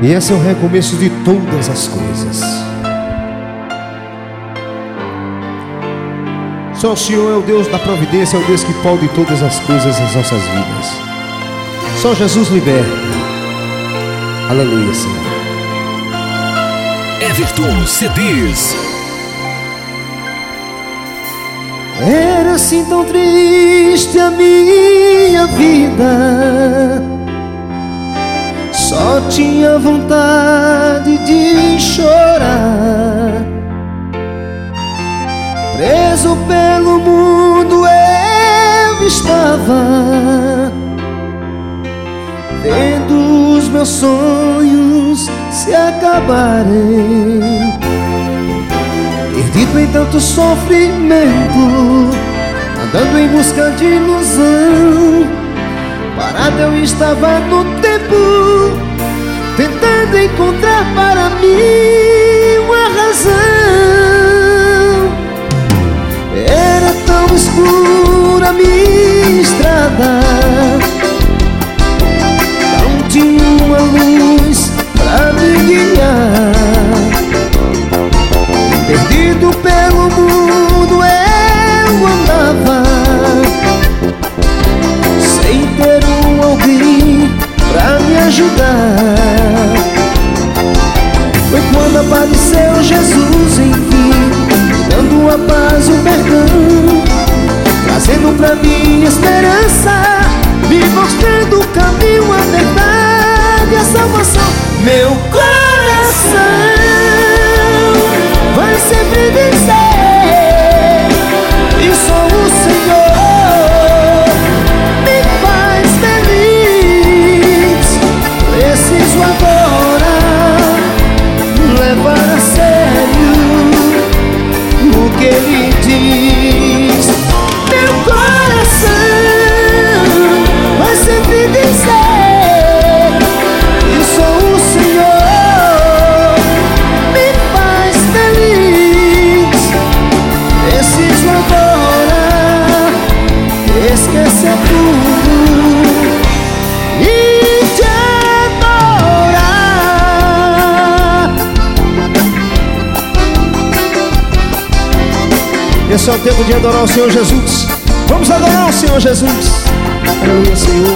E esse é o recomeço de todas as coisas. Só o Senhor é o Deus da providência, é o Deus que pode todas as coisas nas nossas vidas. Só Jesus liberta. Aleluia, Senhor. Everton CDs. Era assim tão triste a minha vida, só tinha vontade de chorar. Preso pelo mundo eu estava, vendo os meus sonhos se acabarem. Perdido em tanto sofrimento, andando em busca de ilusão. Parado eu estava no tempo, tentando encontrar para mim uma razão. Era tão escura a minha estrada, não tinha uma luz pra me guiar. Perdido pelo mundo eu andava, sem ter alguém pra me ajudar. Foi quando apareceu Jesus, enfim, dando a paz e o perdão, trazendo pra mim esperança, me mostrando o caminho, a verdade e a salvação. Meu coração vai sempre dizer que só o Senhor me faz feliz. Preciso agora levar a sério o que Ele diz. Meu coração vai sempre dizer que só o Senhor me faz feliz. Preciso agora esquecer tudo e te adorar. Esse é o tempo de adorar o Senhor Jesus. Vamos adorar o Senhor Jesus. Aleluia, Senhor.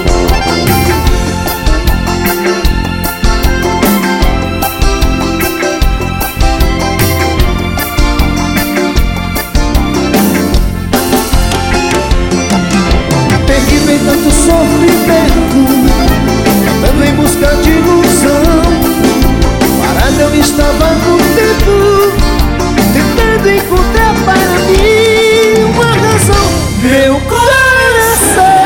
Perdido em tanto sofrimento, andando em busca de ilusão. Parado eu estava no tempo, tentando encontrar para mim uma razão. Meu coração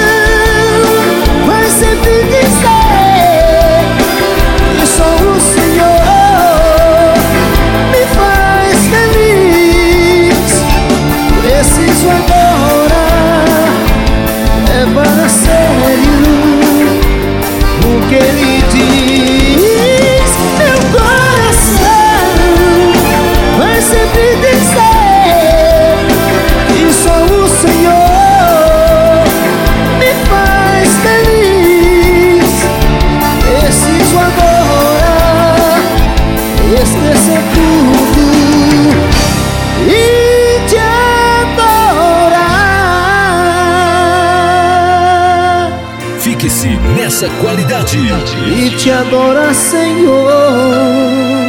vai sempre dizer que só o Senhor me faz feliz. Preciso agora levar a sério o que Ele diz. Meu coração vai sempre dizer que só o Senhor me faz feliz. Preciso agora esquecer tudo e te adorar. Fique-se nessa qualidade. E te adorar, Senhor.